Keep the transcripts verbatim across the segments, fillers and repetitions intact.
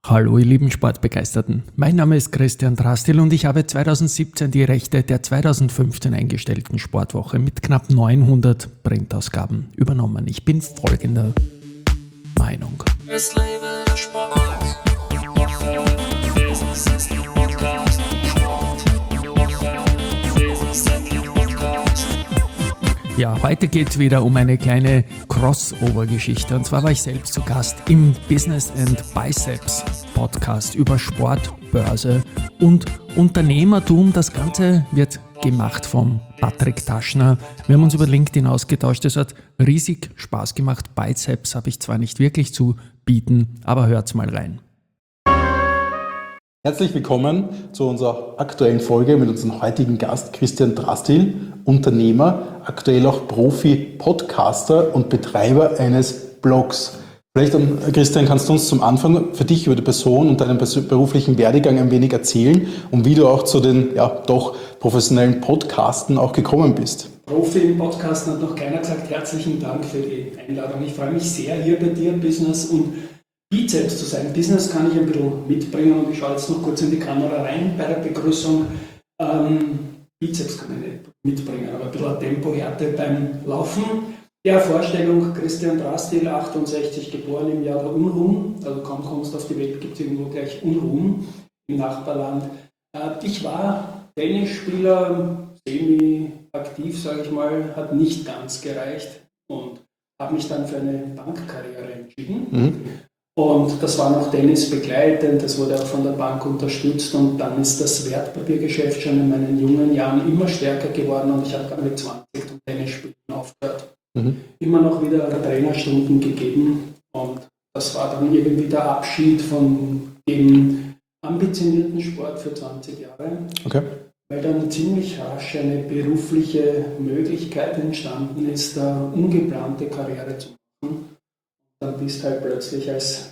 Hallo ihr lieben Sportbegeisterten, mein Name ist Christian Drastil und ich habe zweitausendsiebzehn die Rechte der zweitausendfünfzehn eingestellten Sportwoche mit knapp neunhundert Printausgaben übernommen. Ich bin folgender Meinung. Es lebe der Sport. Business ist der Podcast. Sport. Business ist der Podcast. Ja, heute geht es wieder um eine kleine Crossover-Geschichte. Und zwar war ich selbst zu Gast im Business and Biceps Podcast über Sport, Börse und Unternehmertum. Das Ganze wird gemacht von Patrick Taschner. Wir haben uns über LinkedIn ausgetauscht. Es hat riesig Spaß gemacht. Biceps habe ich zwar nicht wirklich zu bieten, aber hört's mal rein. Herzlich willkommen zu unserer aktuellen Folge mit unserem heutigen Gast Christian Drastil, Unternehmer, aktuell auch Profi-Podcaster und Betreiber eines Blogs. Vielleicht, Christian, kannst du uns zum Anfang für dich über die Person und deinen beruflichen Werdegang ein wenig erzählen und wie du auch zu den ja doch professionellen Podcasten auch gekommen bist. Profi im Podcasten hat noch keiner gesagt. Herzlichen Dank für die Einladung. Ich freue mich sehr, hier bei dir im Business und Bizeps zu sein. Business kann ich ein bisschen mitbringen und ich schaue jetzt noch kurz in die Kamera rein bei der Begrüßung. Ähm, Bizeps kann ich nicht mitbringen, aber ein bisschen Tempohärte beim Laufen. Ja, Vorstellung, Christian Drastil, achtundsechzig, geboren im Jahr der Unruhen, also kaum kommst du auf die Welt, gibt es irgendwo gleich Unruhen im Nachbarland. Äh, ich war Tennisspieler, semi-aktiv, sage ich mal, hat nicht ganz gereicht und habe mich dann für eine Bankkarriere entschieden. Mhm. Und das war noch Tennis begleitend, das wurde auch von der Bank unterstützt und dann ist das Wertpapiergeschäft schon in meinen jungen Jahren immer stärker geworden und ich habe dann mit zwanzig zum Tennisspielen aufgehört. Mhm. Immer noch wieder Trainerstunden gegeben und das war dann irgendwie der Abschied von dem ambitionierten Sport für zwanzig Jahre. Okay. Weil dann ziemlich rasch eine berufliche Möglichkeit entstanden ist, eine ungeplante Karriere zu machen. Dann bist halt plötzlich als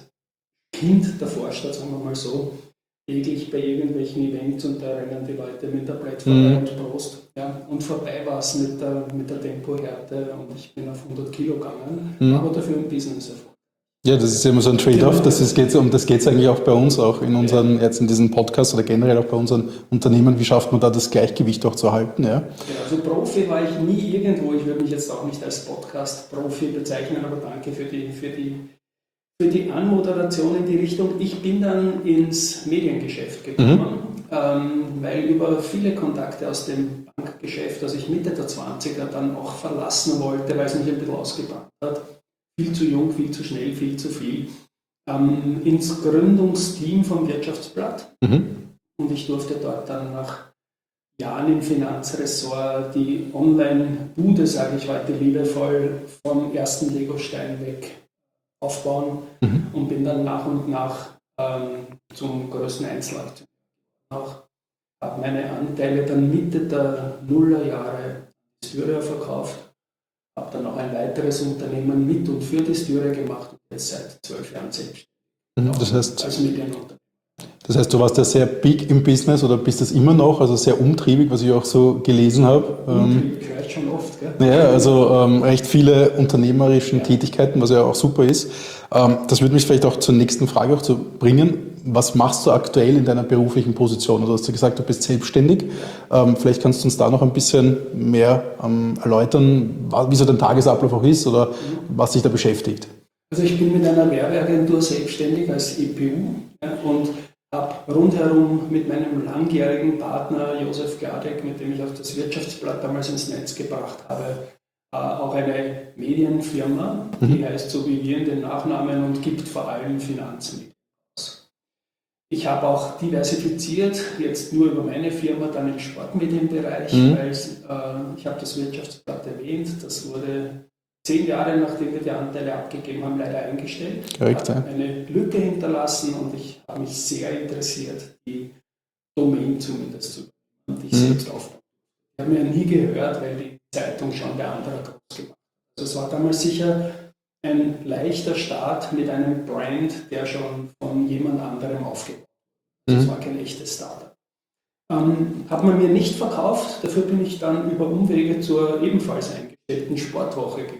Kind der Vorstadt, sagen wir mal so, täglich bei irgendwelchen Events und da rennen die Leute mit der Brett vorbei mhm. und Prost. Ja, und vorbei war es mit der, mit der Tempohärte und ich bin auf hundert Kilo gegangen, mhm. aber dafür im Business erfolgt. Ja, das ist immer so ein Trade-off, das ist, geht's, um das geht es eigentlich auch bei uns, auch in unseren, jetzt in diesem Podcast oder generell auch bei unseren Unternehmen, wie schafft man da das Gleichgewicht auch zu halten? Ja? Ja, also Profi war ich nie irgendwo, ich würde mich jetzt auch nicht als Podcast-Profi bezeichnen, aber danke für die, für die, für die Anmoderation in die Richtung. Ich bin dann ins Mediengeschäft gekommen, mhm. ähm, weil über viele Kontakte aus dem Bankgeschäft, also ich Mitte der zwanziger dann auch verlassen wollte, weil es mich ein bisschen ausgebrannt hat. Viel zu jung, viel zu schnell, viel zu viel, ähm, ins Gründungsteam vom Wirtschaftsblatt. Mhm. Und ich durfte dort dann nach Jahren im Finanzressort die Online-Bude, sage ich heute liebevoll, vom ersten Legostein weg aufbauen mhm. und bin dann nach und nach ähm, zum größten Einzelaktionär. Auch habe meine Anteile dann Mitte der Nullerjahre Styria verkauft. Habe dann noch ein weiteres Unternehmen mit und für die Styria gemacht und jetzt seit zwölf Jahren selbstständig. Das heißt, als Medienunternehmer. Das heißt, du warst ja sehr big im Business oder bist das immer noch, also sehr umtriebig, was ich auch so gelesen habe. Umtriebig, vielleicht schon oft, gell? Ja, also ähm, recht viele unternehmerischen ja. Tätigkeiten, was ja auch super ist. Ähm, das würde mich vielleicht auch zur nächsten Frage auch zu bringen. Was machst du aktuell in deiner beruflichen Position? Also hast du gesagt, du bist selbstständig. Ähm, vielleicht kannst du uns da noch ein bisschen mehr ähm, erläutern, wie so dein Tagesablauf auch ist oder was dich da beschäftigt. Also ich bin mit einer Werbeagentur selbstständig als E P U ja, und habe rundherum mit meinem langjährigen Partner Josef Gladek, mit dem ich auch das Wirtschaftsblatt damals ins Netz gebracht habe, äh, auch eine Medienfirma, mhm. die heißt so wie wir in den Nachnamen und gibt vor allem Finanzmedien. Ich habe auch diversifiziert, jetzt nur über meine Firma, dann im Sportmedienbereich, mhm. weil äh, ich habe das Wirtschaftsblatt erwähnt, das wurde zehn Jahre nachdem wir die Anteile abgegeben haben, leider eingestellt. Korrekt, hat eine Lücke hinterlassen und ich habe mich sehr interessiert, die Domain zumindest zu und ich mhm. selbst aufbauen. Ich habe mir nie gehört, weil die Zeitung schon der andere groß gemacht hat. Also es war damals sicher ein leichter Start mit einem Brand, der schon von jemand anderem aufgebaut wurde. Das mhm. war kein echtes Startup. Ähm, hat man mir nicht verkauft, dafür bin ich dann über Umwege zur ebenfalls eingestellten Sportwoche gekommen.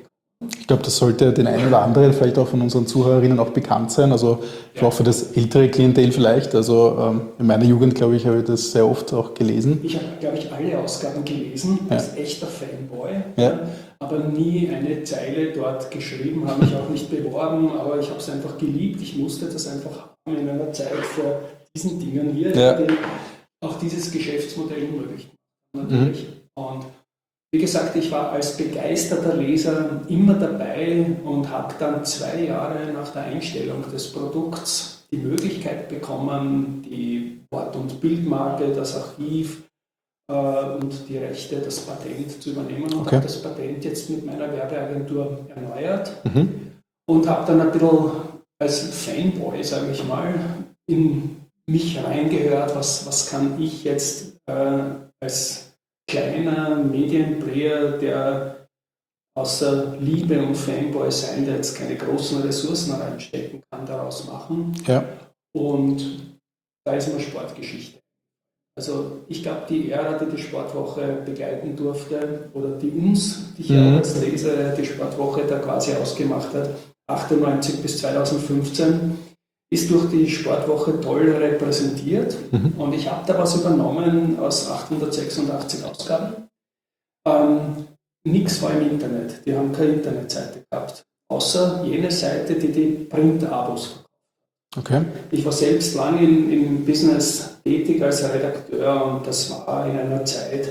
Ich glaube, das sollte den einen oder anderen vielleicht auch von unseren Zuhörerinnen auch bekannt sein. Also ich Ja. auch für das ältere Klientel vielleicht. Also ähm, in meiner Jugend, glaube ich, habe ich das sehr oft auch gelesen. Ich habe, glaube ich, alle Ausgaben gelesen, als echter Fanboy, Ja. aber nie eine Zeile dort geschrieben, habe mich auch nicht beworben, aber ich habe es einfach geliebt. Ich musste das einfach haben in einer Zeit vor diesen Dingen hier, Ja. die auch dieses Geschäftsmodell möglich machen, natürlich. Mhm. Und wie gesagt, ich war als begeisterter Leser immer dabei und habe dann zwei Jahre nach der Einstellung des Produkts die Möglichkeit bekommen, die Wort- und Bildmarke, das Archiv äh, und die Rechte, das Patent zu übernehmen und Okay. habe das Patent jetzt mit meiner Werbeagentur erneuert Mhm. und habe dann ein bisschen als Fanboy, sage ich mal, in mich reingehört, was, was kann ich jetzt äh, als kleiner Medienplayer, der außer Liebe und Fanboy sein, der jetzt keine großen Ressourcen reinstecken kann, daraus machen. Ja. Und da ist mir Sportgeschichte. Also ich glaube, die Ära, die die Sportwoche begleiten durfte, oder die uns, die ich Mhm. auch als Leser die Sportwoche da quasi ausgemacht hat, achtundneunzig bis zweitausendfünfzehn, ist durch die Sportwoche toll repräsentiert. Mhm. Und ich habe da was übernommen aus achthundertsechsundachtzig Ausgaben. Ähm, Nichts war im Internet. Die haben keine Internetseite gehabt. Außer jene Seite, die die Print-Abos verkauft. Okay. Ich war selbst lange im, im Business tätig als Redakteur und das war in einer Zeit,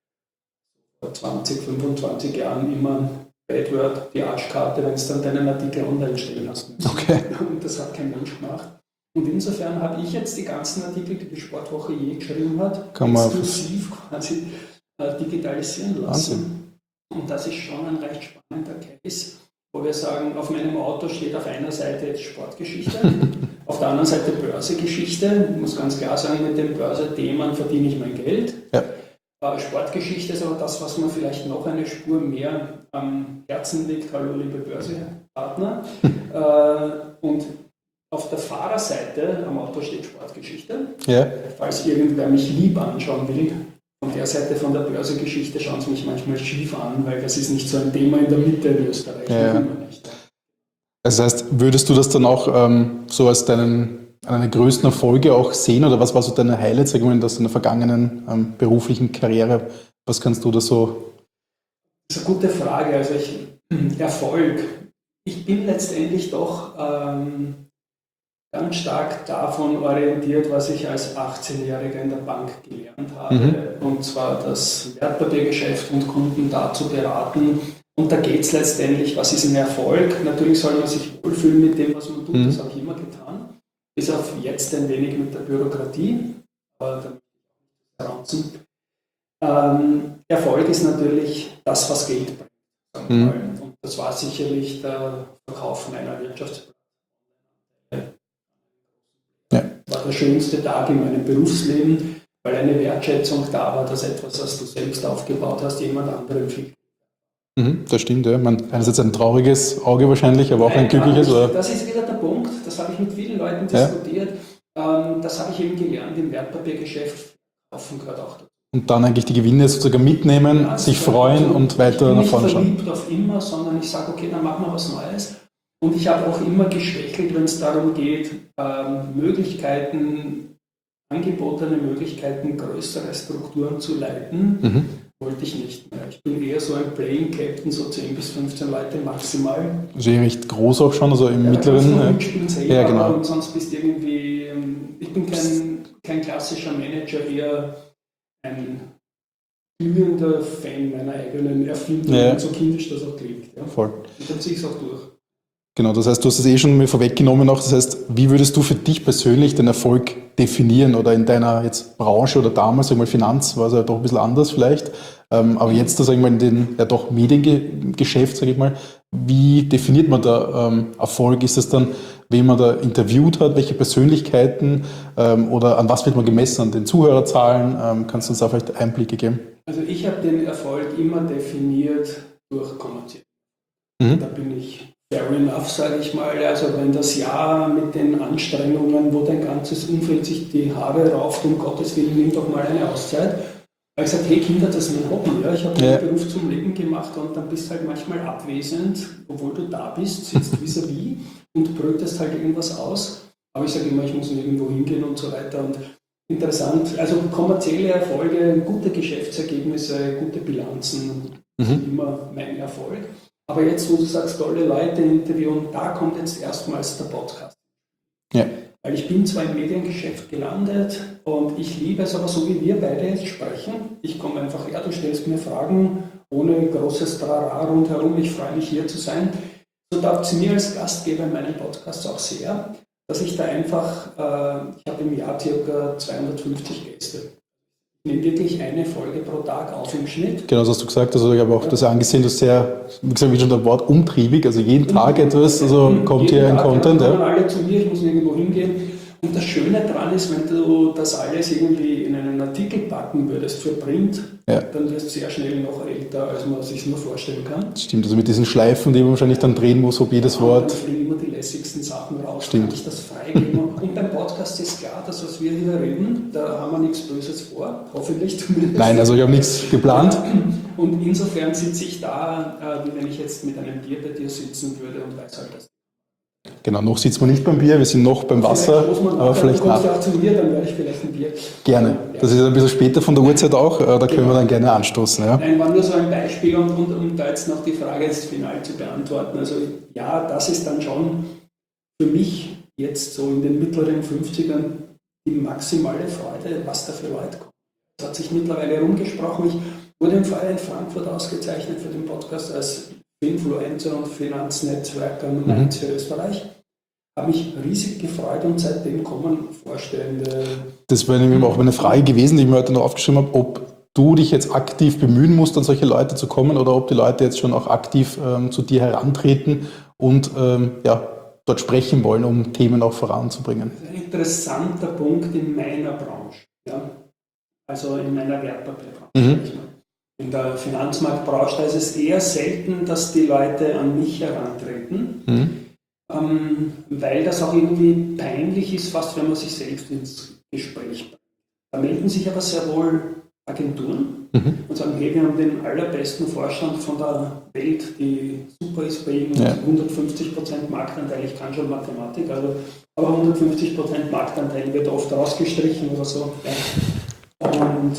vor zwanzig, fünfundzwanzig Jahren, immer Bad Word, die Arschkarte, wenn es dann deinen Artikel online stellen hast müssen. Okay. Und das hat kein Mensch gemacht. Und insofern habe ich jetzt die ganzen Artikel, die die Sportwoche je geschrieben hat, Kann man- exklusiv quasi äh, digitalisieren lassen. Wahnsinn. Und das ist schon ein recht spannender Case, wo wir sagen, auf meinem Auto steht auf einer Seite jetzt Sportgeschichte, auf der anderen Seite Börsegeschichte. Ich muss ganz klar sagen, mit den Börsethemen verdiene ich mein Geld. Ja. Äh, Sportgeschichte ist aber das, was mir vielleicht noch eine Spur mehr am Herzen liegt. Hallo, liebe Börsepartner. äh, und auf der Fahrerseite am Auto steht Sportgeschichte. Ja. Falls irgendwer mich lieb anschauen will, von der Seite von der Börsegeschichte schauen sie mich manchmal schief an, weil das ist nicht so ein Thema in der Mitte in Österreich. Ja. Noch immer nicht. Das heißt, würdest du das dann auch ähm, so als deinen, deine größten Erfolge auch sehen oder was war so deine Highlights, sag ich mal, aus deiner vergangenen ähm, beruflichen Karriere? Was kannst du da so? Das ist eine gute Frage. Also ich, Erfolg. Ich bin letztendlich doch ähm, ganz stark davon orientiert, was ich als achtzehnjähriger in der Bank gelernt habe. Mhm. Und zwar das Wertpapiergeschäft und Kunden dazu beraten. Und da geht es letztendlich, was ist ein Erfolg? Natürlich soll man sich wohlfühlen mit dem, was man tut. Mhm. Das habe ich immer getan. Bis auf jetzt ein wenig mit der Bürokratie. Aber damit ähm, Erfolg ist natürlich das, was Geld bringt. Sagen wir Mhm. mal. Und das war sicherlich der Verkauf meiner Wirtschaftsplattform. Ja. War der schönste Tag in meinem Berufsleben, weil eine Wertschätzung da war, dass etwas, was du selbst aufgebaut hast, jemand anderem viel. Mhm, das stimmt, ja. Man, einerseits ein trauriges Auge wahrscheinlich, aber auch ein Nein, gar glückliches. nicht. Oder? Das ist wieder der Punkt, das habe ich mit vielen Leuten Ja. diskutiert. Ähm, das habe ich eben gelernt im Wertpapiergeschäft. Kaufen gehört auch dazu. Und dann eigentlich die Gewinne sozusagen mitnehmen, Ja, sich also freuen und weiter nach vorne Ich bin schauen. nicht verliebt auf immer, sondern ich sage, okay, dann machen wir was Neues. Und ich habe auch immer geschwächelt, wenn es darum geht, ähm, Möglichkeiten, angebotene Möglichkeiten, größere Strukturen zu leiten. Mhm. Wollte ich nicht mehr. Ich bin eher so ein Playing Captain, so zehn bis fünfzehn Leute maximal. Also eh recht groß auch schon, also im Ja, da kannst du mittleren. nur Ja. mitspielen selber, Ja, genau. und sonst bist du irgendwie, ähm, ich bin kein, kein klassischer Manager, eher ein glühender Fan meiner eigenen Erfindung, Ja. und so kindisch das auch klingt. Ja. Voll. Und dann ziehe ich es auch durch. Genau, das heißt, du hast es eh schon mal vorweggenommen auch. Das heißt, wie würdest du für dich persönlich den Erfolg definieren oder in deiner jetzt Branche oder damals, sag ich mal, Finanz war es ja doch ein bisschen anders vielleicht, ähm, aber jetzt, sag ich mal, in den ja doch Mediengeschäft, sage ich mal, wie definiert man da ähm, Erfolg? Ist es dann, wen man da interviewt hat, welche Persönlichkeiten ähm, oder an was wird man gemessen? An den Zuhörerzahlen? Ähm, kannst du uns da vielleicht Einblicke geben? Also ich habe den Erfolg immer definiert durch kommerziell. Mhm. Da bin ich fair enough, sage ich mal. Also wenn das Jahr mit den Anstrengungen, wo dein ganzes Umfeld sich die Haare rauft, um Gottes Willen, nimm doch mal eine Auszeit. habe ich gesagt, hey Kinder, das ist mein Hobby. Ja? Ich habe Ja. den Beruf zum Leben gemacht und dann bist du halt manchmal abwesend, obwohl du da bist, sitzt vis-à-vis und brütest halt irgendwas aus. Aber ich sage immer, ich muss nirgendwo hingehen und so weiter. Und interessant, also kommerzielle Erfolge, gute Geschäftsergebnisse, gute Bilanzen, Mhm. immer mein Erfolg. Aber jetzt, wo du sagst, tolle Leute interviewen, da kommt jetzt erstmals der Podcast. Ja. Weil ich bin zwar im Mediengeschäft gelandet und ich liebe es, aber so wie wir beide jetzt sprechen, ich komme einfach her, du stellst mir Fragen ohne großes Trara rundherum, ich freue mich hier zu sein. So taugt es mir als Gastgeber in meinem Podcast auch sehr, dass ich da einfach, äh, ich habe im Jahr ca. zweihundertfünfzig Gäste. Ich nehme wirklich eine Folge pro Tag auf im Schnitt. Genau, das hast du gesagt. Also ich habe auch das angesehen, du bist sehr, wie gesagt, wie schon das Wort, umtriebig. Also jeden Tag etwas, also kommt hier ein Content. Ja, kommen Ja. alle zu mir, ich muss nirgendwo hingehen. Und das Schöne daran ist, wenn du das alles irgendwie in einen Artikel packen würdest für Print, Ja. dann wirst du sehr schnell noch älter, als man sich nur vorstellen kann. Stimmt, also mit diesen Schleifen, die man wahrscheinlich dann drehen muss, ob jedes Dann Wort. fliegen immer die lässigsten Sachen raus, Stimmt. kann ich das freigeben. Und beim Podcast ist klar, dass was wir hier reden, da haben wir nichts Böses vor, hoffentlich zumindest. Nein, also ich habe nichts geplant. Und insofern sitze ich da, äh, wie wenn ich jetzt mit einem Bier bei dir sitzen würde und weiß halt, dass Genau, noch sitzt man nicht beim Bier, wir sind noch beim Wasser, Vielleicht muss man aber nachher, vielleicht du kommst nach. ja auch zu mir, dann werde ich vielleicht ein Bier. Gerne. Ja. Das ist ein bisschen später von der Uhrzeit auch, äh, da können wir dann gerne anstoßen. Ja. Nein, war nur so ein Beispiel und, und um da jetzt noch die Frage jetzt final zu beantworten. Also ja, das ist dann schon für mich jetzt so in den mittleren fünfzigern die maximale Freude, was da für Leute kommen. Das hat sich mittlerweile herumgesprochen. Ich wurde im Fall in Frankfurt ausgezeichnet für den Podcast als Influencer und Finanznetzwerker Nummer eins für Österreich. Habe mich riesig gefreut und seitdem kommen Vorstellende. Das wäre nämlich auch eine Frage gewesen, die ich mir heute noch aufgeschrieben habe, ob du dich jetzt aktiv bemühen musst, an solche Leute zu kommen oder ob die Leute jetzt schon auch aktiv ähm, zu dir herantreten und ähm, ja, dort sprechen wollen, um Themen auch voranzubringen. Das ist ein interessanter Punkt in meiner Branche, ja? Also in meiner Wertpapierbranche. Mhm. In der Finanzmarktbranche, da ist es eher selten, dass die Leute an mich herantreten, Mhm. ähm, weil das auch irgendwie peinlich ist, fast wenn man sich selbst ins Gespräch bringt. Da melden sich aber sehr wohl Agenturen Mhm. und sagen, hey, wir haben den allerbesten Vorstand von der Welt, die super ist bei Ihnen, Ja. hundertfünfzig Prozent Marktanteil, ich kann schon Mathematik, also, aber hundertfünfzig Prozent Marktanteil wird oft rausgestrichen oder so. Ja. Und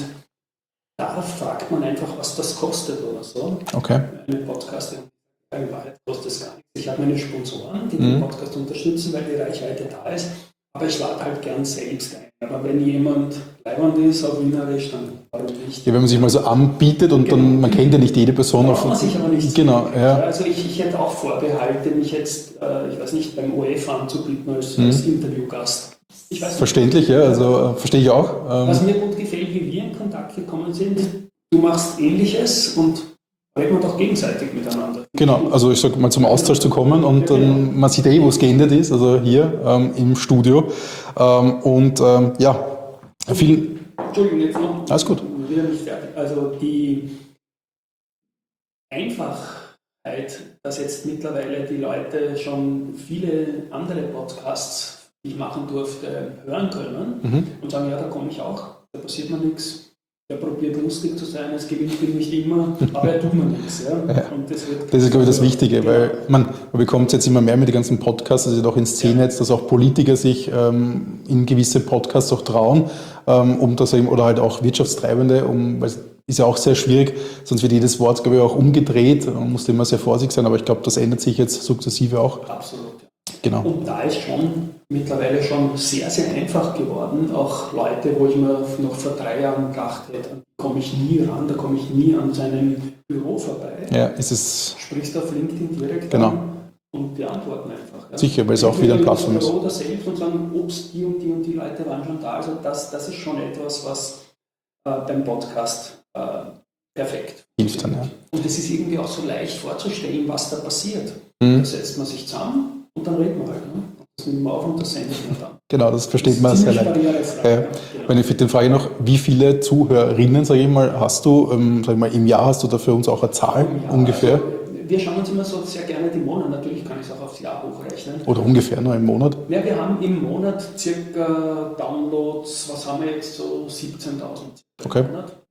da fragt man einfach, was das kostet oder so. Okay. Einen Podcast, in Wahrheit kostet es gar nichts. Ich habe meine Sponsoren, die Mhm. den Podcast unterstützen, weil die Reichweite da ist, aber ich lade halt gern selbst ein. Aber wenn jemand leibend ist auf Wienerisch, dann warum nicht? Ja, wenn man sich mal so anbietet und dann, Genau. man kennt ja nicht jede Person. Braucht man sich aber nicht. Genau, ja. Also ich, ich hätte auch Vorbehalte, mich jetzt, äh, ich weiß nicht, beim O F anzubieten als, Mhm. als Interviewgast. Ich weiß nicht. Verständlich, ja, also äh, verstehe ich auch. Ähm, Was mir gut gefällt, wie wir in Kontakt gekommen sind, du machst Ähnliches und reden wir doch gegenseitig miteinander. Genau, also ich sage mal zum Austausch zu kommen und dann, man sieht eh, wo es geendet ist, also hier ähm, im Studio. Ähm, und ähm, ja, vielen, Entschuldigung, jetzt noch. Alles gut. Wieder nicht fertig. Also die Einfachheit, dass jetzt mittlerweile die Leute schon viele andere Podcasts, die ich machen durfte, hören können Mhm. und sagen, ja, da komme ich auch, da passiert mir nichts. Er probiert lustig zu sein, es gewinnt ihn nicht immer, aber er tut mir nichts. Ja? Und das, wird Das ist, glaube ich, das Wichtige, Genau. weil man, man bekommt jetzt immer mehr mit den ganzen Podcasts, also auch in Szene jetzt, dass auch Politiker sich ähm, in gewisse Podcasts auch trauen, ähm, um das eben, oder halt auch Wirtschaftstreibende, um, weil es ist ja auch sehr schwierig, sonst wird jedes Wort, glaube ich, auch umgedreht, man muss immer sehr vorsichtig sein, aber ich glaube, das ändert sich jetzt sukzessive auch. Absolut. Genau. Und da ist schon mittlerweile schon sehr, sehr einfach geworden. Auch Leute, wo ich mir noch vor drei Jahren gedacht hätte, da komme ich nie ran, da komme ich nie an seinem Büro vorbei. Ja, ist es Sprichst auf LinkedIn direkt Genau. an und die antworten einfach. Ja. sicher, weil es auch wieder eine Plattform ist. Oder selbst und sagen, ups, die und die und die Leute waren schon da. Also das, das ist schon etwas, was äh, beim Podcast äh, perfekt Hilft dann, ja. Und es ist irgendwie auch so leicht vorzustellen, was da passiert. Mhm. Da setzt man sich zusammen und dann reden wir halt. Ne? Das nehmen wir auf und das sendet man dann. Genau, das versteht man Das ist sehr ziemlich leicht. barrierefrei, Ja. ja, genau. Wenn ich für die Frage noch, wie viele Zuhörerinnen, sage ich mal, hast du, ähm, sag ich mal, im Jahr hast du da für uns auch eine Zahl Ja, ungefähr? Also, wir schauen uns immer so sehr gerne die Monate, natürlich kann ich es auch aufs Jahr hochrechnen. Oder ungefähr nur im Monat? Ja, wir haben im Monat circa Downloads, was haben wir jetzt, so siebzehntausend Okay. im Monat.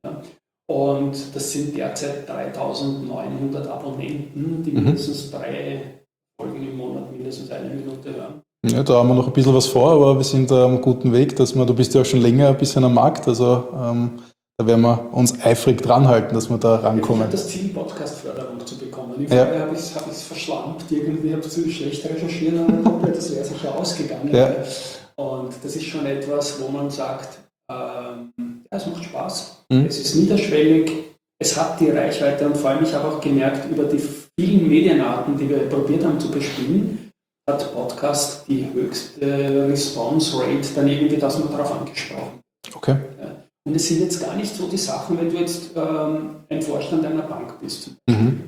Ja. Und das sind derzeit dreitausendneunhundert Abonnenten, die mindestens drei Folgen im Monat mindestens eine Minute hören. Ja, da haben wir noch ein bisschen was vor, aber wir sind da am guten Weg, dass wir, du bist ja auch schon länger ein bisschen am Markt, also ähm, da werden wir uns eifrig dran halten, dass wir da rankommen. Ich habe das Ziel, Podcast-Förderung zu bekommen. Ich Ja. habe es hab verschlampt, irgendwie habe ich zu schlecht recherchiert und komplett, das wäre sicher ausgegangen. Ja. Und das ist schon etwas, wo man sagt, ähm, ja, es macht Spaß, Mhm. es ist niederschwellig, es hat die Reichweite und vor allem, ich habe auch gemerkt, über die vielen Medienarten, die wir probiert haben zu bespielen, hat Podcast die höchste Response Rate dann irgendwie, dass man darauf angesprochen. Okay. Ja. Und es sind jetzt gar nicht so die Sachen, wenn du jetzt ähm, ein Vorstand einer Bank bist. Mhm.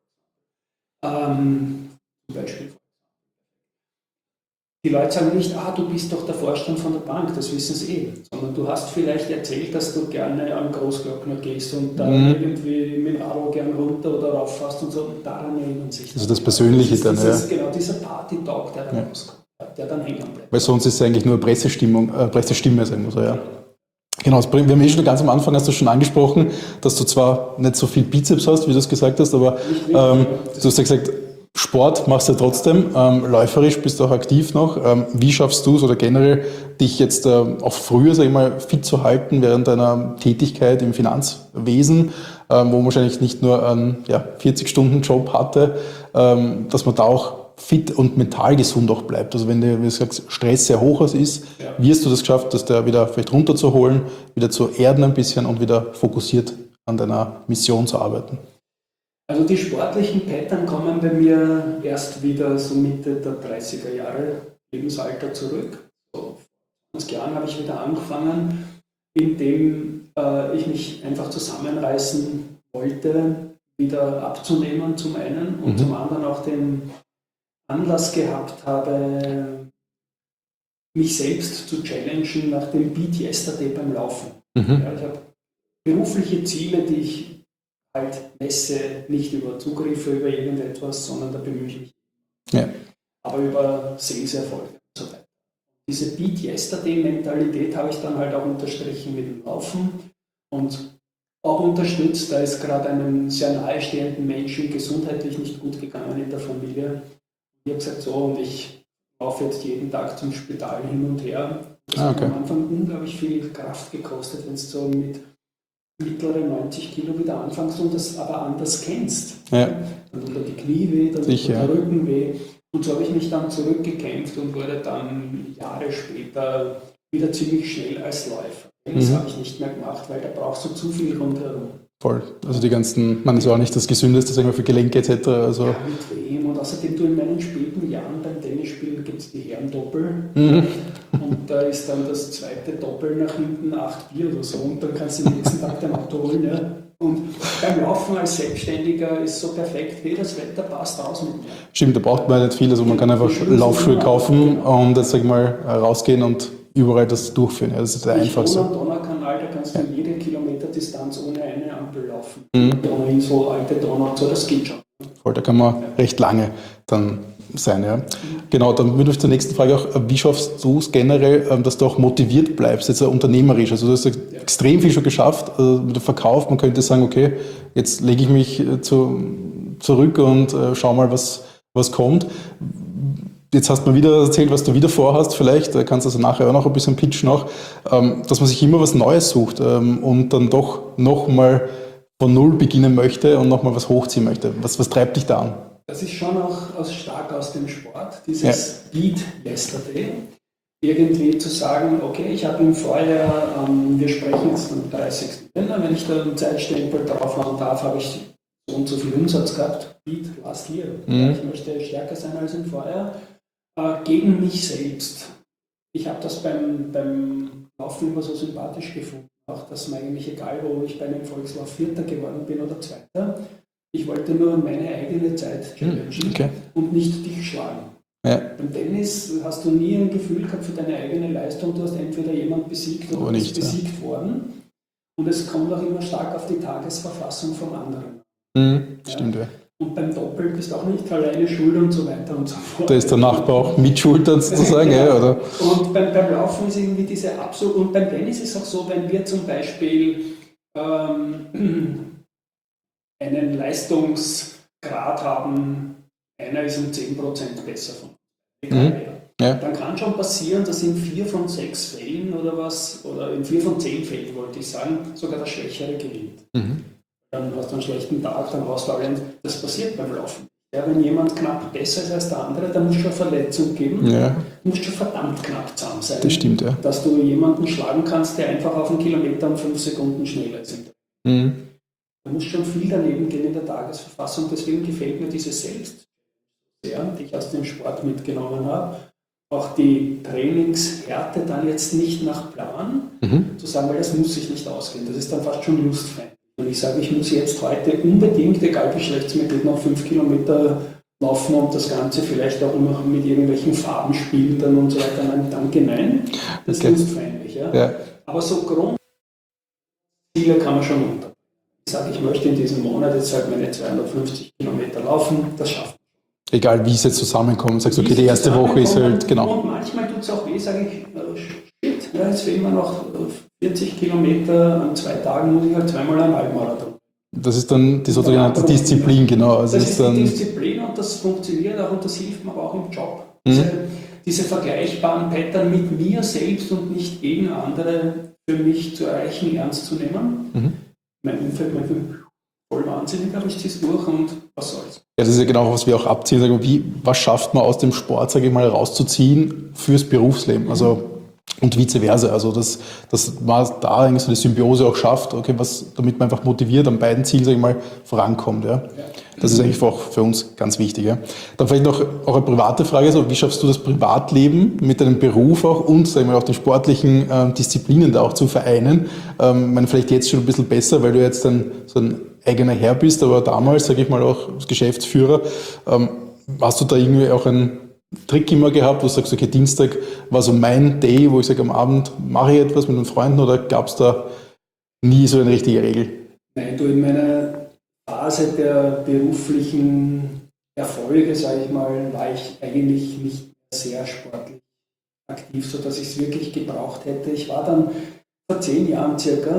Ähm, zum Beispiel. Die Leute sagen nicht, ah, du bist doch der Vorstand von der Bank, das wissen sie eh. Sondern du hast vielleicht erzählt, dass du gerne am Großglockner gehst und da Mhm. irgendwie mit dem Radl gern runter oder rauf fährst und so. Und daran erinnern sich. Also das Persönliche das ist dann, dieses, ja. Genau, dieser Party-Talk, der dann Ja. rauskommt, der dann hängen bleibt. Weil sonst ist es eigentlich nur Pressestimmung, äh, Pressestimme, sagen wir so, ja. Genau, das bringt- wir haben eh schon ganz am Anfang, hast du schon angesprochen, dass du zwar nicht so viel Bizeps hast, wie du es gesagt hast, aber Nicht wirklich, ähm, ja. du hast ja gesagt, Sport machst du trotzdem, ähm, läuferisch bist du auch aktiv noch. Ähm, wie schaffst du es oder generell dich jetzt ähm, auch früher, sag ich mal, fit zu halten während deiner Tätigkeit im Finanzwesen, ähm, wo man wahrscheinlich nicht nur einen ja, vierzig-Stunden-Job hatte, ähm, dass man da auch fit und mental gesund auch bleibt. Also wenn der, wie du sagst, Stress sehr hoch ist, Ja. wie hast du das geschafft, dass der wieder vielleicht runterzuholen, wieder zu erden ein bisschen und wieder fokussiert an deiner Mission zu arbeiten? Also die sportlichen Pattern kommen bei mir erst wieder so Mitte der dreißiger Jahre Lebensalter zurück. So vor zwanzig Jahren habe ich wieder angefangen, indem äh, ich mich einfach zusammenreißen wollte, wieder abzunehmen zum einen und Mhm. zum anderen auch den Anlass gehabt habe, mich selbst zu challengen nach dem Beat Yesterday beim Laufen. Mhm. Ja, ich habe berufliche Ziele, die ich halt messe, nicht über Zugriffe, über irgendetwas, sondern da bemühe ich mich. Ja. Aber über Sales-Erfolge und so weiter. Diese Beat Yesterday-Mentalität habe ich dann halt auch unterstrichen mit dem Laufen und auch unterstützt, da ist gerade einem sehr nahestehenden Menschen gesundheitlich nicht gut gegangen in der Familie. Ich habe gesagt, so, und ich laufe jetzt jeden Tag zum Spital hin und her. Das Ah, hat okay. am Anfang unglaublich viel Kraft gekostet, wenn du so mit mittlere neunzig Kilo wieder anfängst und das aber anders kennst. Ja. Dann tut dir die Knie weh, dann tut Sicher, der ja. Rücken weh. Und so habe ich mich dann zurückgekämpft und wurde dann Jahre später wieder ziemlich schnell als Läufer. Das Mhm. habe ich nicht mehr gemacht, weil da brauchst du zu viel rundherum. Voll. Also die ganzen, man ist ja auch nicht das Gesündeste, sagen wir, für Gelenke et cetera. Also, Ja, mit wem. Und außerdem, du in meinen späten Jahren beim Tennisspielen gibt es die Herrendoppel. Mhm. Und da ist dann das zweite Doppel nach hinten acht Bier oder so. Und dann kannst du den nächsten Tag dein Auto holen. Ja. Und beim Laufen als Selbstständiger ist so perfekt, hey, das Wetter passt aus mit mir. Stimmt, da braucht man nicht viel. Also man kann einfach Laufschuhe kaufen und jetzt, sag ich mal, rausgehen und überall das durchführen. Ja, das ist der Ich einfachste. wohne am Donaukanal, da kannst du jede Kilometerdistanz ohne eine Ampel laufen. Mhm. Donauinsel, alte Donau, und so, das geht schon. Voll, da kann man recht lange dann sein. Ja. Genau, dann würde ich zur nächsten Frage auch, wie schaffst du es generell, ähm, dass du auch motiviert bleibst, jetzt unternehmerisch? Also du hast extrem viel schon geschafft, also mit dem Verkauf, man könnte sagen, okay, jetzt lege ich mich äh, zu, zurück und äh, schau mal, was, was kommt. Jetzt hast du mir wieder erzählt, was du wieder vorhast, vielleicht äh, kannst du also nachher auch noch ein bisschen pitchen auch, ähm, dass man sich immer was Neues sucht ähm, und dann doch nochmal von Null beginnen möchte und nochmal was hochziehen möchte. Was, was treibt dich da an? Das ist schon auch aus, stark aus dem Sport, dieses Beat Yesterday. Irgendwie zu sagen, okay, ich habe im Vorjahr, ähm, wir sprechen jetzt am dreißigsten Jänner, wenn ich da einen Zeitstempel draufhauen darf, habe ich so und so viel Umsatz gehabt, Beat last year. Mhm. Ich möchte stärker sein als im Vorjahr. Äh, gegen mich selbst. Ich habe das beim, beim Laufen immer so sympathisch gefunden, auch dass mir eigentlich egal, wo ich bei einem Volkslauf Vierter geworden bin oder Zweiter, ich wollte nur meine eigene Zeit challengen Okay. und nicht dich schlagen. Ja. Beim Tennis hast du nie ein Gefühl gehabt für deine eigene Leistung, du hast entweder jemand besiegt oder Oder bist nicht, ja. besiegt worden. Und es kommt auch immer stark auf die Tagesverfassung vom anderen. Mhm, stimmt, ja. Und beim Doppel bist du auch nicht alleine schuld und so weiter und so fort. Da ist der Nachbar auch mit schuld dann sozusagen, ja, oder? Und beim, beim Laufen ist irgendwie diese absolut, und beim Tennis ist es auch so, wenn wir zum Beispiel ähm, einen Leistungsgrad haben, einer ist um zehn Prozent besser von egal wer. Ja. Dann kann schon passieren, dass in vier von sechs Fällen oder was, oder in vier von zehn Fällen wollte ich sagen, sogar der Schwächere gewinnt. Mhm. Dann hast du einen schlechten Tag, dann hast du alle, das passiert beim Laufen. Ja, wenn jemand knapp besser ist als der andere, dann muss es schon eine Verletzung geben. Ja. Du musst schon verdammt knapp zusammen sein, Das stimmt, ja. dass du jemanden schlagen kannst, der einfach auf einen Kilometer um fünf Sekunden schneller ist. Mhm. Da muss schon viel daneben gehen in der Tagesverfassung. Deswegen gefällt mir diese Selbst sehr, die ich aus dem Sport mitgenommen habe. Auch die Trainingshärte dann jetzt nicht nach Plan Mhm. zu sagen, weil das muss sich nicht ausgehen. Das ist dann fast schon lustfeindlich. Und ich sage, ich muss jetzt heute unbedingt, egal wie schlecht es mir geht, noch fünf Kilometer laufen und das Ganze vielleicht auch noch mit irgendwelchen Farben spielen dann und so weiter. Nein, danke, nein. Das Okay. ist lustfeindlich. Ja? Ja. Aber so Grundziele kann man schon unter. Ich sage, ich möchte in diesem Monat jetzt halt meine zweihundertfünfzig Kilometer laufen, das schaffen. Egal wie es jetzt zusammenkommt, sagst du, okay, die erste Woche ist halt, genau. Und manchmal tut es auch weh, sage ich, äh, shit, ja, jetzt fehlen mir noch vierzig Kilometer, an zwei Tagen muss ich halt zweimal einen Halbmarathon. Das ist dann die sogenannte Disziplin, genau. Also Das ist ist die dann, Disziplin und das funktioniert auch und das hilft mir auch im Job. Diese, diese vergleichbaren Pattern mit mir selbst und nicht gegen andere für mich zu erreichen, ernst zu nehmen. Mhm. Mein Umfeld meint, voll wahnsinnig, aber ich ziehe es durch und was soll's. ja, das ist ja genau, was wir auch abziehen. Sagen wir, wie, was schafft man aus dem Sport, sage ich mal, rauszuziehen fürs Berufsleben? Also, und vice versa. Also, dass, dass man da eigentlich so eine Symbiose auch schafft, okay, was, damit man einfach motiviert an beiden Zielen, sage ich mal, vorankommt. Ja. Das ist eigentlich auch für uns ganz wichtig. Ja. Dann vielleicht noch auch eine private Frage, so, wie schaffst du das Privatleben mit deinem Beruf auch und, sag ich mal, auch den sportlichen ähm, Disziplinen da auch zu vereinen? Ähm, ich meine, vielleicht jetzt schon ein bisschen besser, weil du jetzt dann so ein eigener Herr bist, aber damals, sage ich mal, auch als Geschäftsführer, ähm, hast du da irgendwie auch einen Trick immer gehabt, wo du sagst, okay, Dienstag war so mein Day, wo ich sage, am Abend mache ich etwas mit meinen Freunden, oder gab es da nie so eine richtige Regel? Nein, du, in meiner Phase der beruflichen Erfolge, sage ich mal, war ich eigentlich nicht sehr sportlich aktiv, sodass ich es wirklich gebraucht hätte. Ich war dann vor zehn Jahren circa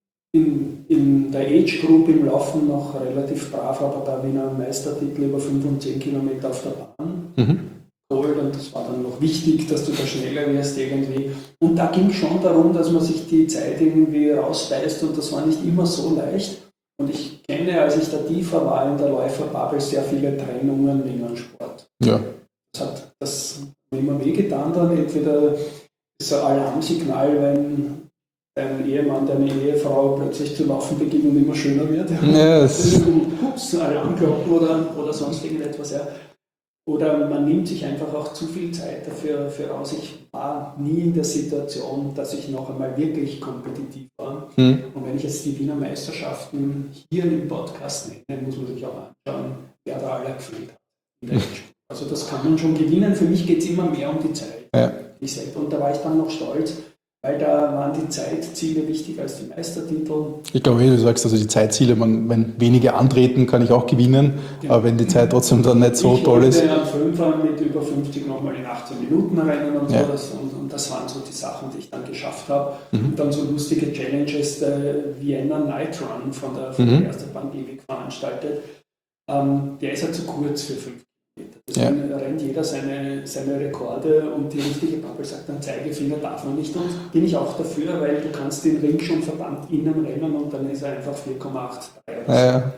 in, in der Age Group im Laufen noch relativ brav, aber da Wiener Meistertitel über fünf und zehn Kilometer auf der Bahn. Mhm. Und das war dann noch wichtig, dass du da schneller wirst irgendwie. Und da ging es schon darum, dass man sich die Zeit irgendwie rausbeißt und das war nicht immer so leicht. Und ich kenne, als ich da tiefer war in der Läuferbubble, sehr viele Trennungen wegen dem Sport. Ja. Das hat das immer wehgetan dann. Entweder ist ein Alarmsignal, wenn dein Ehemann, deine Ehefrau plötzlich zu laufen beginnt und immer schöner wird. Ja, das Ups, Alarmglocken oder, oder sonst irgendetwas. Ja. Oder man nimmt sich einfach auch zu viel Zeit dafür, dafür raus. Ich war nie in der Situation, dass ich noch einmal wirklich kompetitiv war. Mhm. Und wenn ich jetzt die Wiener Meisterschaften hier im Podcast nenne, muss man sich auch anschauen, wer da alle gefehlt hat. Also das kann man schon gewinnen. Für mich geht es immer mehr um die Zeit. Ja. Ich selbst. Und da war ich dann noch stolz, weil da waren die Zeitziele wichtiger als die Meistertitel. Ich glaube, wie du sagst, also die Zeitziele, man, wenn wenige antreten, kann ich auch gewinnen, Genau. aber wenn die Zeit trotzdem dann nicht so ich toll ist. Ich wollte am Fünfer mit über fünfzig nochmal in achtzehn Minuten rennen und so. Ja. Das, und, und das waren so die Sachen, die ich dann geschafft habe. Mhm. Und dann so lustige Challenges, der Vienna Night Run von der, von Mhm. der ersten Bahn ewig veranstaltet. Ähm, der ist halt zu kurz für fünf Kilometer. Deswegen ja. rennt jeder seine, seine Rekorde und die richtige Bubble sagt dann, Zeigefinger darf man nicht. Und bin ich auch dafür, weil du kannst den Ring schon verdammt innen rennen und dann ist er einfach vier Komma achtunddreißig. Ja, ja.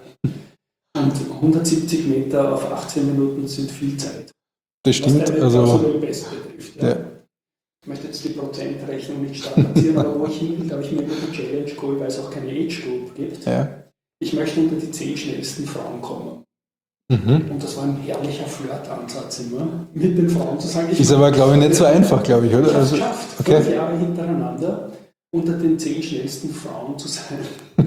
Und hundertsiebzig Meter auf achtzehn Minuten sind viel Zeit. Das stimmt. Was deine Also, Personal Best betrifft. Ja. ja. Ich möchte jetzt die Prozentrechnung nicht strapazieren, aber wo ich hin will, habe ich mir immer die Challenge geholt, weil es auch keine Age Group gibt. Ja. Ich möchte unter die zehn schnellsten Frauen kommen. Mhm. Und das war ein herrlicher Flirtansatz immer, mit den Frauen zu sagen. Ich Ist aber, glaube ich, nicht so einfach, glaube ich, Ich oder? habe es Also, geschafft, okay. fünf Jahre hintereinander unter den zehn schnellsten Frauen zu sein.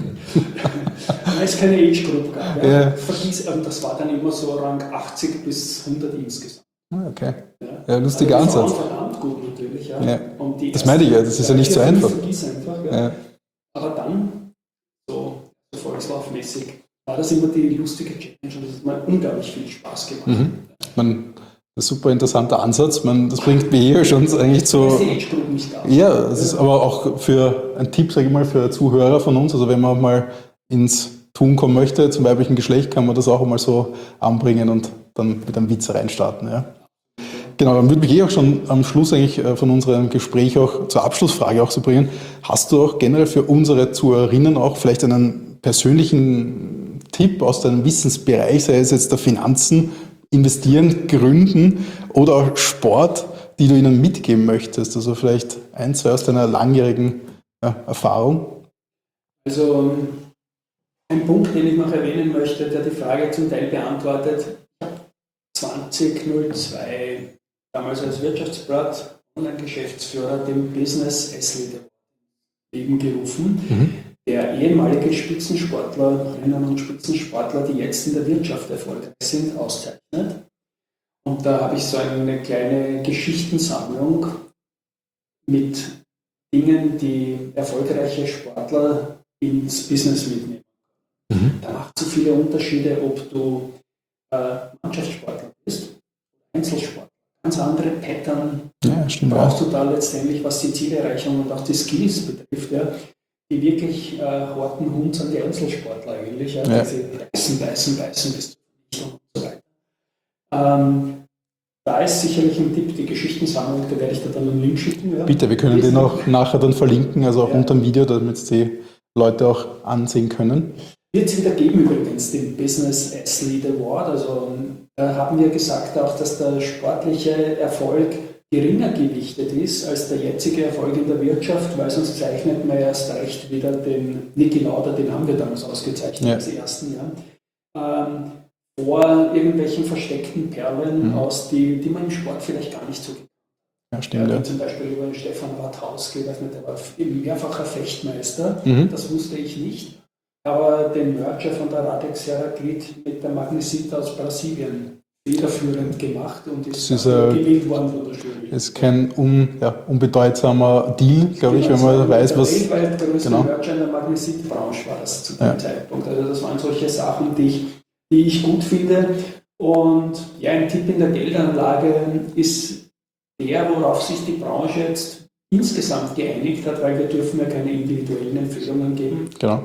Weil es keine Age Group gab. Ja. Ja. Vergiss, und das war dann immer so Rang achtzig bis hundert insgesamt. Okay. Ja, Ja, lustiger also die Ansatz. Frauen verdammt gut natürlich. Ja. Ja. Und die Das meine ich ja, das ist ja nicht so vier, fünf einfach. Vergiss einfach. Ja. Ja. Aber dann, so, so volkslaufmäßig, war das immer die lustige Challenge und das hat mir unglaublich viel Spaß gemacht. Mhm. Man, ein super interessanter Ansatz. Man, das bringt mich hier schon eigentlich zu. Ja, es ist aber auch für ein Tipp, sage ich mal, für Zuhörer von uns. Also wenn man mal ins Tun kommen möchte, zum weiblichen Geschlecht, kann man das auch einmal so anbringen und dann mit einem Witz reinstarten. Ja. Genau, dann würde mich eh auch schon am Schluss eigentlich von unserem Gespräch auch zur Abschlussfrage auch so bringen. Hast du auch generell für unsere Zuhörerinnen auch vielleicht einen persönlichen Tipp aus deinem Wissensbereich, sei es jetzt der Finanzen, Investieren, Gründen oder auch Sport, die du ihnen mitgeben möchtest? Also vielleicht ein, zwei aus deiner langjährigen ja, Erfahrung? Also ein Punkt, den ich noch erwähnen möchte, der die Frage zum Teil beantwortet. zwanzig null zwei, damals als Wirtschaftsblatt Online-Geschäftsführer, dem Business S-Leader Leben gerufen. Mhm. Der ehemalige Spitzensportlerinnen und Spitzensportler, die jetzt in der Wirtschaft erfolgreich sind, auszeichnet. Und da habe ich so eine kleine Geschichtensammlung mit Dingen, die erfolgreiche Sportler ins Business mitnehmen. Mhm. Da macht es so viele Unterschiede, ob du äh, Mannschaftssportler bist, Einzelsportler. Ganz andere Pattern ja, stimmt, brauchst ja. du da letztendlich, was die Zielerreichung und auch die Skills betrifft. Ja. Die wirklich äh, harten Hund sind die Einzelsportler eigentlich, ja, ja. die sie beißen, beißen, beißen bis zur Vernichtung und so weiter. Ähm, da ist sicherlich ein Tipp, die Geschichtensammlung, da werde ich dir dann einen Link schicken. Ja. Bitte, wir können den auch nachher dann verlinken, also auch ja. unter dem Video, damit es die Leute auch ansehen können. Wird es wieder geben übrigens, den Business S-Lead Award. Also da haben wir gesagt auch, dass der sportliche Erfolg geringer gewichtet ist als der jetzige Erfolg in der Wirtschaft, weil sonst zeichnet man erst recht wieder den Niki Lauda, den haben wir damals ausgezeichnet ja. als ersten Jahr, ähm, vor irgendwelchen versteckten Perlen mhm. aus, die, die man im Sport vielleicht gar nicht so gibt. Ja, stimmt. Ja, Ja. Zum Beispiel über den Stefan Radhauski, der war mehrfacher Fechtmeister, mhm. das wusste ich nicht, aber den Merger von der Radex Serragrid mit der Magnesita aus Brasilien federführend gemacht und ist, ist gewählt worden von der Jury. Ist kein un, ja, unbedeutsamer Deal, glaube ich, wenn man weiß, was... Der weltweit größte genau. Merger in der Magnesitbranche war das zu dem ja. Zeitpunkt. Also das waren solche Sachen, die ich, die ich gut finde. Und ja, ein Tipp in der Geldanlage ist der, worauf sich die Branche jetzt insgesamt geeinigt hat, weil wir dürfen ja keine individuellen Empfehlungen geben. Genau.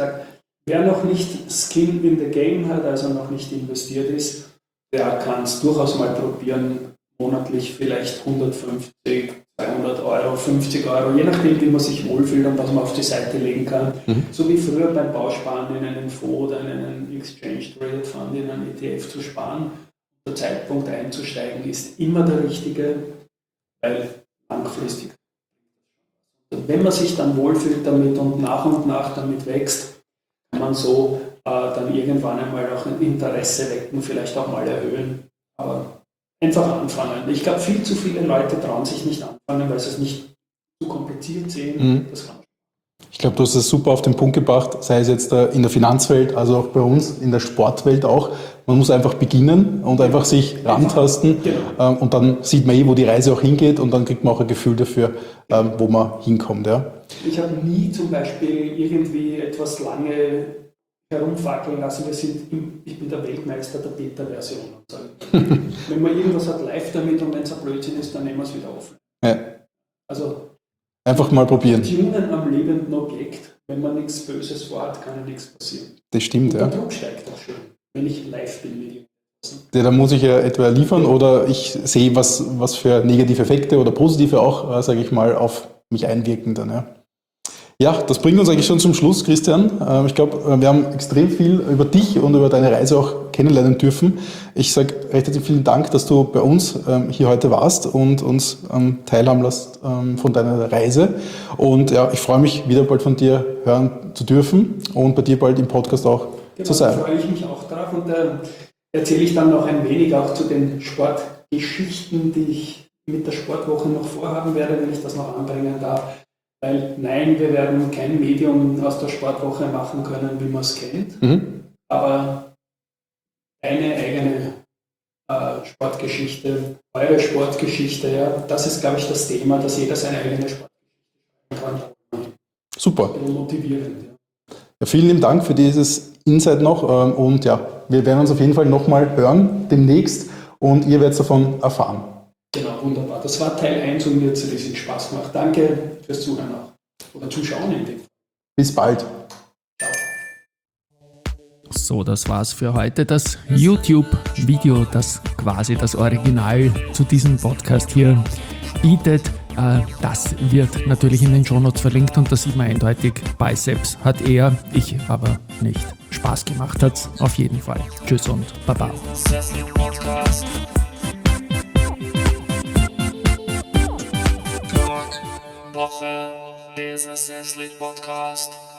Wer noch nicht Skin in the Game hat, also noch nicht investiert ist, der kann es durchaus mal probieren, monatlich vielleicht hundertfünfzig, zweihundert Euro, fünfzig Euro, je nachdem, wie man sich wohlfühlt und was man auf die Seite legen kann. Mhm. So wie früher beim Bausparen in einen Fonds oder in einen Exchange Traded Fund, in einen E T F zu sparen. Der Zeitpunkt einzusteigen ist immer der richtige, weil langfristig. Wenn man sich dann wohlfühlt damit und nach und nach damit wächst, kann man so äh, dann irgendwann einmal auch ein Interesse wecken, vielleicht auch mal erhöhen. Aber einfach anfangen. Ich glaube, viel zu viele Leute trauen sich nicht anfangen, weil sie es nicht zu kompliziert sehen. Mhm. Das kann Ich glaube, du hast es super auf den Punkt gebracht, sei es jetzt in der Finanzwelt, also auch bei uns in der Sportwelt auch. Man muss einfach beginnen und einfach sich rantasten genau. Und dann sieht man eh, wo die Reise auch hingeht und dann kriegt man auch ein Gefühl dafür, wo man hinkommt. Ja. Ich habe nie zum Beispiel irgendwie etwas lange herumfackeln lassen. Wir sind im, ich bin der Weltmeister der Beta-Version. Wenn man irgendwas hat, live damit und wenn es ein Blödsinn ist, dann nehmen wir es wieder auf. Ja. Also einfach mal probieren. Tunen am lebenden Objekt. Wenn man nichts Böses vorhat, kann ja nichts passieren. Das stimmt, und ja. Der Druck steigt auch schon, wenn ich live bin mit ihm. Ja, da muss ich ja etwa liefern oder ich sehe, was, was für negative Effekte oder positive auch, äh, sage ich mal, auf mich einwirken dann. Ja. Ja, das bringt uns eigentlich schon zum Schluss, Christian. Ähm, ich glaube, wir haben extrem viel über dich und über deine Reise auch kennenlernen dürfen. Ich sage recht herzlich vielen Dank, dass du bei uns ähm, hier heute warst und uns ähm, teilhaben lässt ähm, von deiner Reise. Und ja, ich freue mich, wieder bald von dir hören zu dürfen und bei dir bald im Podcast auch genau, zu sein. Da freue ich mich auch drauf und äh, erzähle ich dann noch ein wenig auch zu den Sportgeschichten, die ich mit der Sportwoche noch vorhaben werde, wenn ich das noch anbringen darf. Weil nein, wir werden kein Medium aus der Sportwoche machen können, wie man es kennt, mhm. aber eine eigene äh, Sportgeschichte, eure Sportgeschichte, ja, das ist, glaube ich, das Thema, dass jeder seine eigene Sportgeschichte kann. Super. Motivierend. Ja. Ja, vielen lieben Dank für dieses Insight noch und ja, wir werden uns auf jeden Fall nochmal hören demnächst und ihr werdet davon erfahren. Genau, wunderbar. Das war Teil eins und mir hat es riesig Spaß gemacht. Danke fürs Zuhören auch. Oder Zuschauen in dem Fall. Bis bald. So, das war's für heute. Das YouTube-Video, das quasi das Original zu diesem Podcast hier bietet, äh, das wird natürlich in den Shownotes verlinkt und da sieht man eindeutig, Biceps hat er, ich aber nicht. Spaß gemacht hat's auf jeden Fall. Tschüss und Baba. Sessel Podcast. Talk, Woche, Business Sessel Podcast.